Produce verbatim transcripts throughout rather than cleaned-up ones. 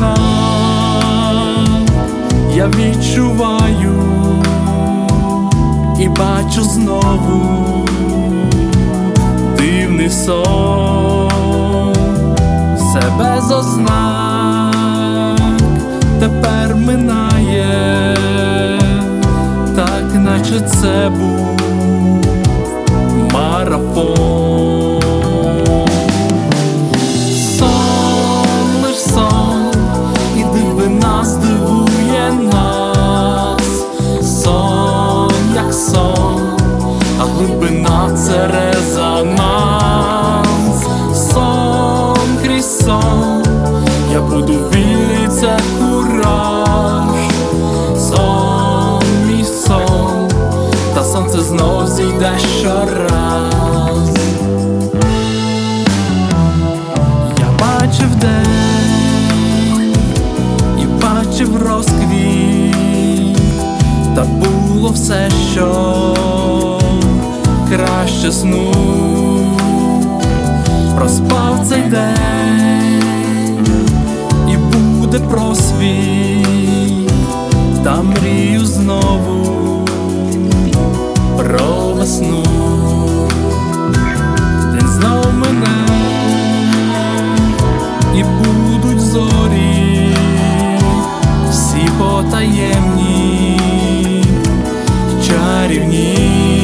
знак, я відчуваю і бачу знову дивний сон, все без ознак тепер минає, так наче це був марафон. Сон, лиш сон, і дивина здивує нас. Сон, як сон, а глибина — це резонанс. Сон крізь сон, я буду вільний, це кураж. Сон, мій сон, та сонце знов зійде щораз. Я бачив день і бачив розквіт, та було все, що краще сну. Проспав цей день і буде просвіт, та мрію знову про весну. День знов мене і будуть зорі, всі потаємні, чарівні.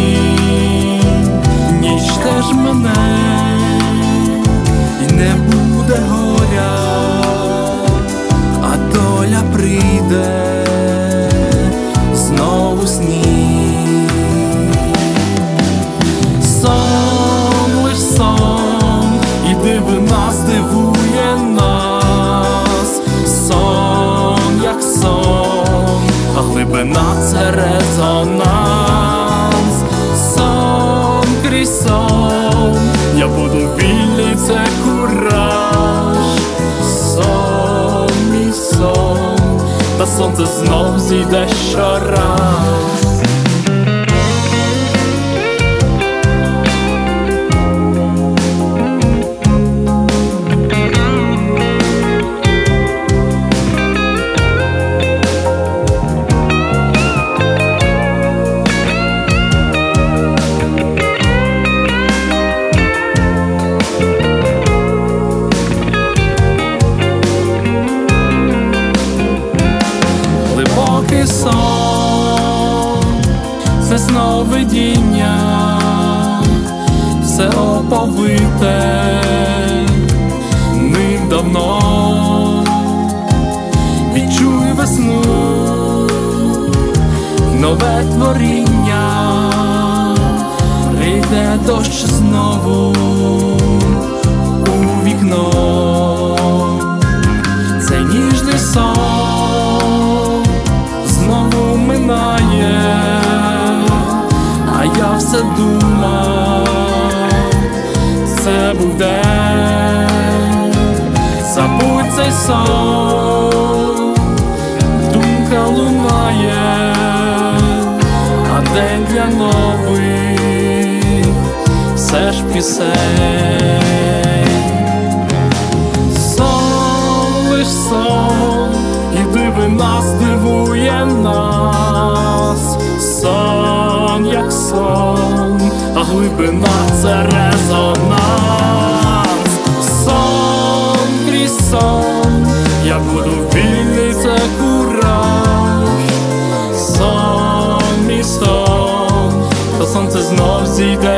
Ніч теж мене і не буде горя, а доля прийде знову сні. Сон, лиш сон, і дивина здивує нас. Сон, як сон, а глибина — це резонанс. Сон крізь сон, я буду вільний, це кураж. Сон, мій сон, та сонце знов зійде щораз. Глибокий сон, це сновидіння, все оповите ним давно. Відчуй весну, нове творіння, прийде дощ знову у вікно. Цей ніжний сон знову минає, а я все думав, це був день. Забудь цей сон, думка лунає, а день для нових все ж пісень. Сон, лиш сон, і дивина здивує нас. Сон, як сон, а глибина — це резонанс. Сон крізь сон, я буду вільний, це кураж. Сон, мій сон, та сонце знов зійде